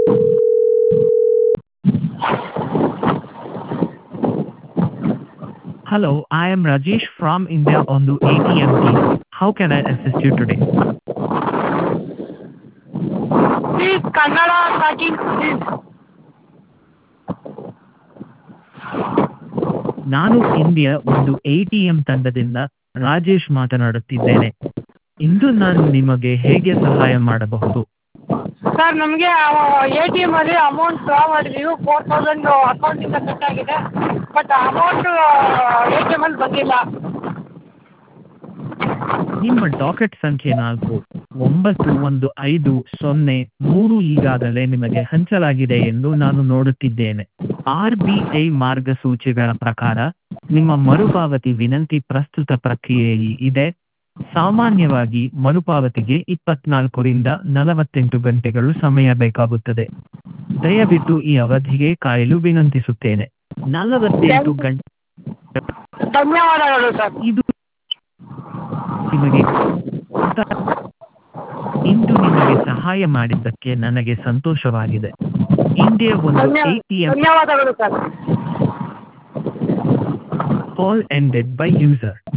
Hello, I am Rajesh from India on the ATM team. How can I assist you today? Please, Kannada talking, please. ನಾನು India ಒಂದು ATM ತಂಡದಿಂದ ರಾಜೇಶ್ ಮಾತನಾಡುತ್ತಿದ್ದೇನೆ. ಇಂದು ನಾನು ನಿಮಗೆ ಹೇಗೆ ಸಹಾಯ ಮಾಡಬಹುದು? ಸರ್ ನಮಗೆ ATM ಅಲ್ಲಿ ಅಮೌಂಟ್ ಡ್ರಾ ಮಾಡಿದ್ದೀವಿ 4000 ಅಕೌಂಟಿಂದ ಕಟ್ ಆಗಿದೆ ಬಟ್ ಅಮೌಂಟು ATM ಅಲ್ಲಿ ಬಂದಿಲ್ಲ. ನಿಮ್ಮ ಡಾಕೆಟ್ ಸಂಖ್ಯೆ 491503 ಈಗಾಗಲೇ ನಿಮಗೆ ಹಂಚಲಾಗಿದೆ ಎಂದು ನಾನು ನೋಡುತ್ತಿದ್ದೇನೆ. RBI ಮಾರ್ಗಸೂಚಿಗಳ ಪ್ರಕಾರ ನಿಮ್ಮ ಮರುಪಾವತಿ ವಿನಂತಿ ಪ್ರಸ್ತುತ ಪ್ರಕ್ರಿಯೆಯಲ್ಲಿ ಇದೆ. ಸಾಮಾನ್ಯವಾಗಿ ಮರುಪಾವತಿಗೆ 24 ರಿಂದ 48 ಗಂಟೆಗಳು ಸಮಯ ಬೇಕಾಗುತ್ತದೆ. ದಯವಿಟ್ಟು ಈ ಅವಧಿಗೆ ಕಾಯಲು ವಿನಂತಿಸುತ್ತೇನೆ. 48 ಗಂಟೆ ಧನ್ಯವಾದಗಳು ಸರ್. ಇದು ನಿಮಗೆ ಇಂದು ನಿಮಗೆ ಸಹಾಯ ಮಾಡಿದ್ದಕ್ಕೆ ನನಗೆ ಸಂತೋಷವಾಗಿದೆ. ಇಂಡಿಯಾ ಒಂದು ATM ಧನ್ಯವಾದಗಳು sir. call ended by user.